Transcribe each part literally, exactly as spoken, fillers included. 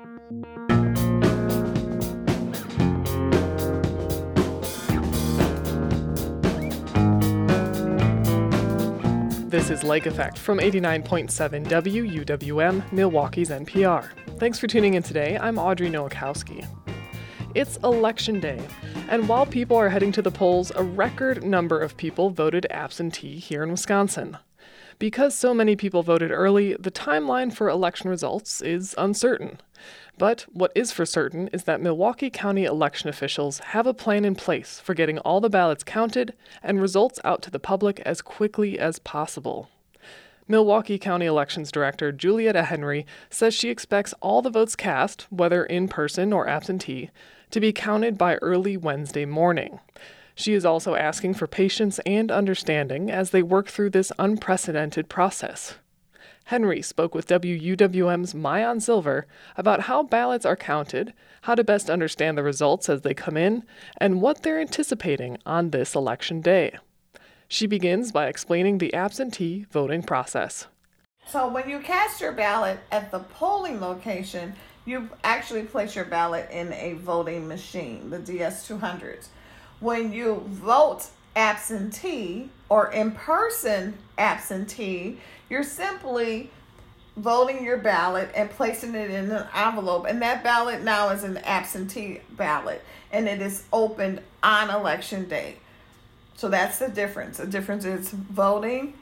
This is Lake Effect from eighty-nine point seven W U W M, Milwaukee's N P R. Thanks for tuning in today. I'm Audrey Nowakowski. It's Election Day, and while people are heading to the polls, a record number of people voted absentee here in Wisconsin. Because so many people voted early, the timeline for election results is uncertain. But what is for certain is that Milwaukee County election officials have a plan in place for getting all the ballots counted and results out to the public as quickly as possible. Milwaukee County Elections Director Julietta Henry says she expects all the votes cast, whether in person or absentee, to be counted by early Wednesday morning. She is also asking for patience and understanding as they work through this unprecedented process. Henry spoke with W U W M's Maayan Silver about how ballots are counted, how to best understand the results as they come in, and what they're anticipating on this election day. She begins by explaining the absentee voting process. So when you cast your ballot at the polling location, you actually place your ballot in a voting machine, the D S two hundreds. When you vote absentee or in-person absentee, you're simply voting your ballot and placing it in an envelope, and that ballot now is an absentee ballot, and it is opened on election day. So that's the difference. The difference is voting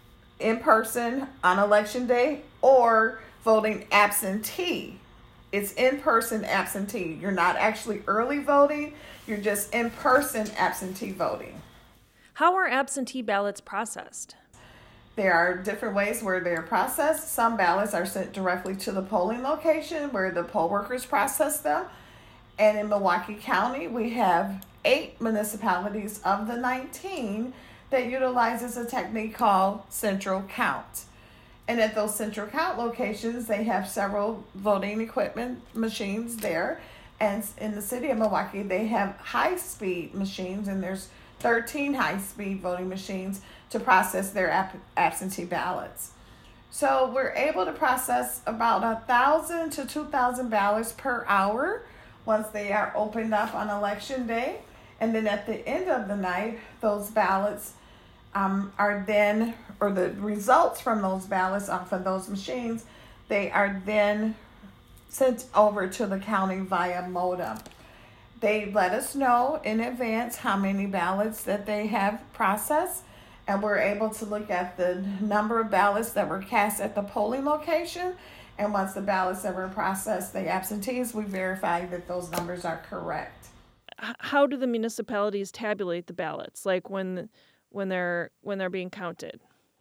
in person on election day or voting absentee. It's in-person absentee. You're not actually early voting. You're just in-person absentee voting. How are absentee ballots processed? There are different ways where they're processed. Some ballots are sent directly to the polling location where the poll workers process them. And in Milwaukee County, we have eight municipalities of the nineteen that utilizes a technique called central count. And at those central count locations, they have several voting equipment machines there. And in the city of Milwaukee, they have high-speed machines, and there's thirteen high-speed voting machines to process their ab- absentee ballots. So we're able to process about one thousand to two thousand ballots per hour once they are opened up on election day. And then at the end of the night, those ballots um, are then, or the results from those ballots off of those machines, they are then sent over to the county via modem. They let us know in advance how many ballots that they have processed, and we're able to look at the number of ballots that were cast at the polling location. And once the ballots that were processed, the absentees, we verify that those numbers are correct. How do the municipalities tabulate the ballots, like when when they're when they're being counted?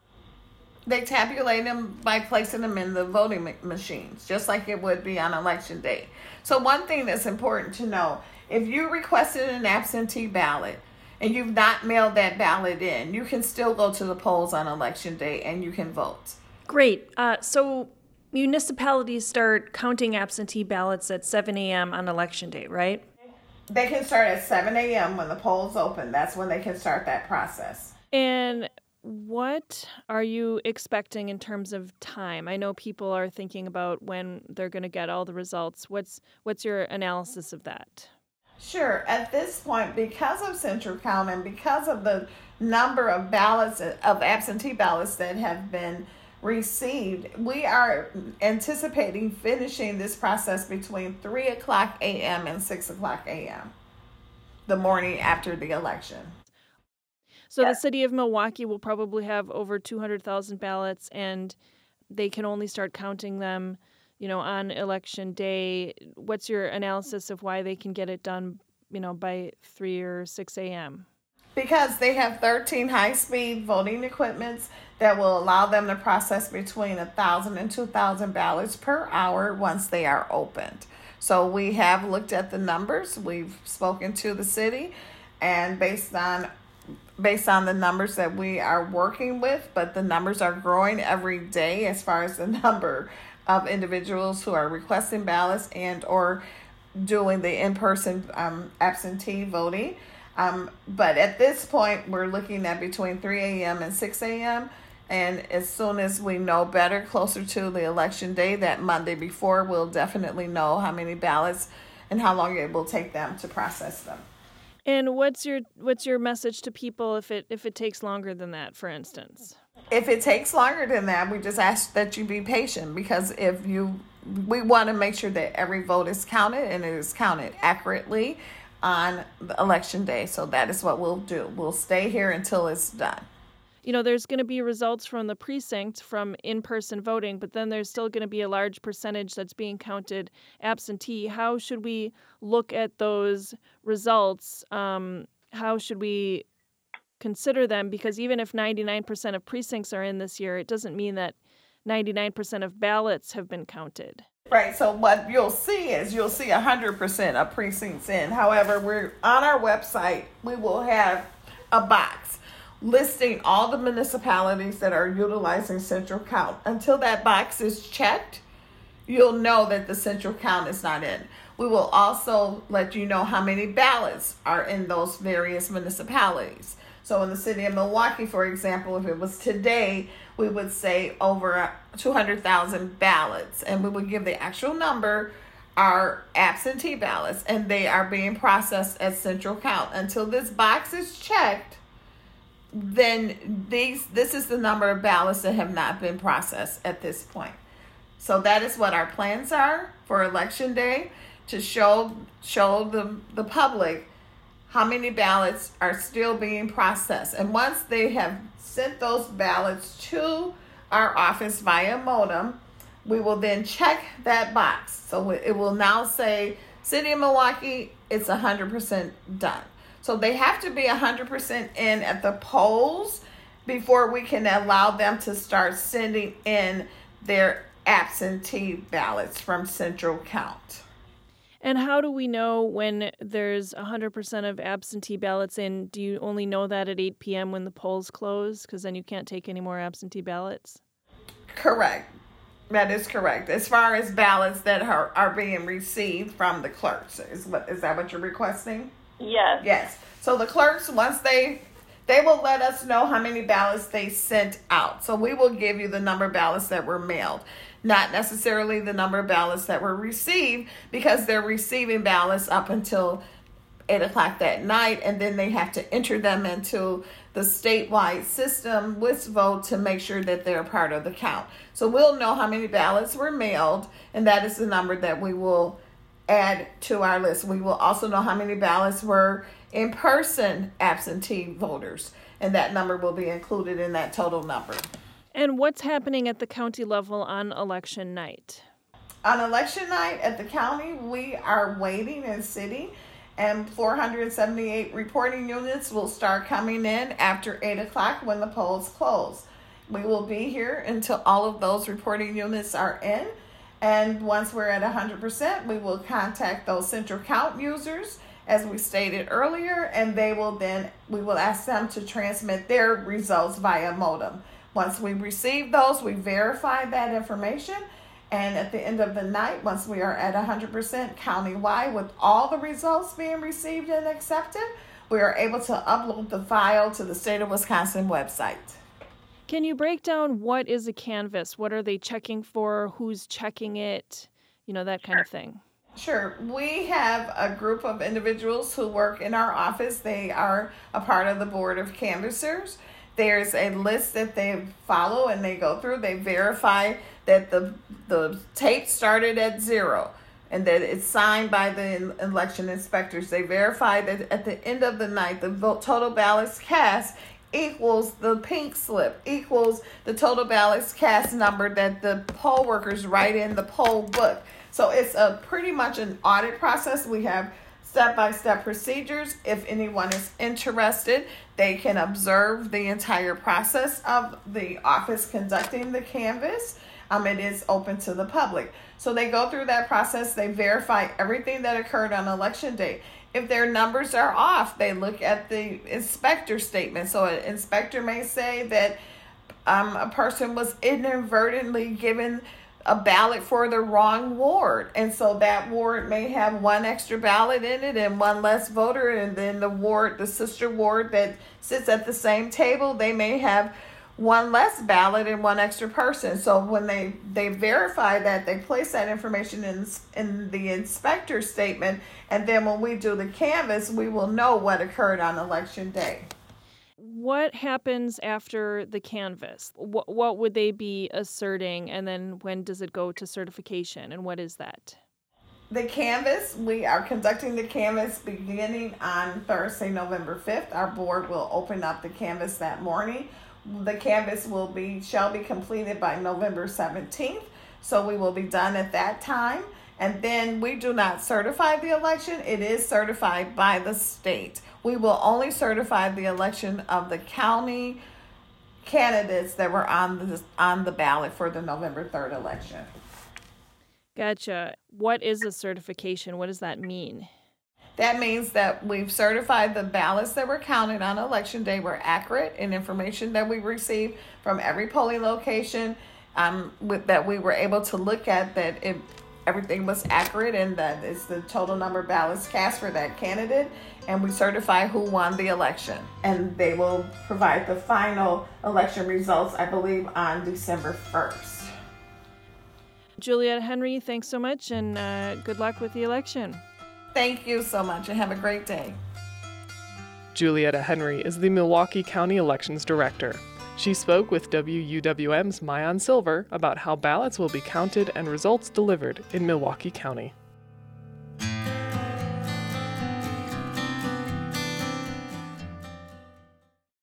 They tabulate them by placing them in the voting ma- machines, just like it would be on election day. So one thing that's important to know, if you requested an absentee ballot and you've not mailed that ballot in, you can still go to the polls on election day and you can vote. Great. Uh, so municipalities start counting absentee ballots at seven a.m. on election day, right? They can start at seven a.m. when the polls open. That's when they can start that process. And what are you expecting in terms of time? I know people are thinking about when they're going to get all the results. What's what's your analysis of that? Sure. At this point, because of central count and because of the number of ballots, of absentee ballots that have been received, we are anticipating finishing this process between three o'clock a.m. and six o'clock a.m. the morning after the election. So yes. The city of Milwaukee will probably have over two hundred thousand ballots, and they can only start counting them, you know, on election day. What's your analysis of why they can get it done, you know, by three or six a.m.? Because they have thirteen high-speed voting equipments that will allow them to process between one thousand and two thousand ballots per hour once they are opened. So we have looked at the numbers. We've spoken to the city, and based on based on the numbers that we are working with, but the numbers are growing every day as far as the number of individuals who are requesting ballots and or doing the in-person um, absentee voting. Um, but at this point, we're looking at between three a.m. and six a.m. And as soon as we know better, closer to the election day, that Monday before, we'll definitely know how many ballots and how long it will take them to process them. And what's your what's your message to people if it if it takes longer than that, for instance? If it takes longer than that, we just ask that you be patient, because if you we want to make sure that every vote is counted and it is counted accurately on the election day. So that is what we'll do. We'll stay here until it's done. You know, there's going to be results from the precinct from in-person voting, but then there's still going to be a large percentage that's being counted absentee. How should we look at those results? Um, how should we consider them? Because even if ninety-nine percent of precincts are in this year, it doesn't mean that ninety-nine percent of ballots have been counted. Right. So what you'll see is you'll see one hundred percent of precincts in. However, we're on our website, we will have a box listing all the municipalities that are utilizing central count. Until that box is checked, you'll know that the central count is not in. We will also let you know how many ballots are in those various municipalities. So in the city of Milwaukee, for example, if it was today, we would say over two hundred thousand ballots, and we would give the actual number are absentee ballots, and they are being processed at central count. Until this box is checked, then these this is the number of ballots that have not been processed at this point. So that is what our plans are for election day, to show show the, the public how many ballots are still being processed. And once they have sent those ballots to our office via modem, we will then check that box. So it will now say City of Milwaukee, it's one hundred percent done. So they have to be one hundred percent in at the polls before we can allow them to start sending in their absentee ballots from central count. And how do we know when there's one hundred percent of absentee ballots in? Do you only know that at eight p.m. when the polls close? Because then you can't take any more absentee ballots? Correct. That is correct. As far as ballots that are, are being received from the clerks, is what is that what you're requesting? Yes. Yes. So the clerks, once they they will let us know how many ballots they sent out. So we will give you the number of ballots that were mailed, not necessarily the number of ballots that were received, because they're receiving ballots up until eight o'clock that night, and then they have to enter them into the statewide system, WisVote, to make sure that they're part of the count. So we'll know how many ballots were mailed, and that is the number that we will add to our list. We will also know how many ballots were in-person absentee voters, and that number will be included in that total number. And what's happening at the county level on election night? On election night at the county, we are waiting in city, and four hundred seventy-eight reporting units will start coming in after eight o'clock when the polls close. We will be here until all of those reporting units are in, and once we're at one hundred percent, we will contact those central count users, as we stated earlier, and they will then, we will ask them to transmit their results via modem. Once we receive those, we verify that information, and at the end of the night, once we are at one hundred percent countywide with all the results being received and accepted, we are able to upload the file to the State of Wisconsin website. Can you break down what is a canvass? What are they checking for? Who's checking it? You know, that kind of thing. Sure. We have a group of individuals who work in our office. They are a part of the board of canvassers. There's a list that they follow and they go through. They verify that the the tape started at zero and that it's signed by the election inspectors. They verify that at the end of the night, the vote, total ballots cast equals the pink slip, equals the total ballots cast number that the poll workers write in the poll book. So it's a pretty much an audit process. We have step-by-step procedures. If anyone is interested, they can observe the entire process of the office conducting the canvass. Um, it is open to the public. So they go through that process. They verify everything that occurred on election day. If their numbers are off, they look at the inspector statement. So an inspector may say that um, a person was inadvertently given a ballot for the wrong ward, and so that ward may have one extra ballot in it and one less voter, and then the ward, the sister ward that sits at the same table, they may have one less ballot and one extra person. So when they, they verify that, they place that information in, in the inspector statement, and then when we do the canvass, we will know what occurred on election day. What happens after the canvass? What, what would they be asserting, and then when does it go to certification, and what is that? The canvass, we are conducting the canvass beginning on Thursday, November fifth. Our board will open up the canvass that morning. The canvass will be shall be completed by November seventeenth, so we will be done at that time. And then we do not certify the election. It is certified by the state. We will only certify the election of the county candidates that were on the on the ballot for the November third election. Gotcha. What is a certification? What does that mean? That means that we've certified the ballots that were counted on election day were accurate, and information that we received from every polling location um, with, that we were able to look at, that it, everything was accurate, and that is the total number of ballots cast for that candidate. And we certify who won the election. And they will provide the final election results, I believe, on December first. Juliette Henry, thanks so much, and uh, good luck with the election. Thank you so much, and have a great day. Julietta Henry is the Milwaukee County Elections Director. She spoke with W U W M's Maayan Silver about how ballots will be counted and results delivered in Milwaukee County.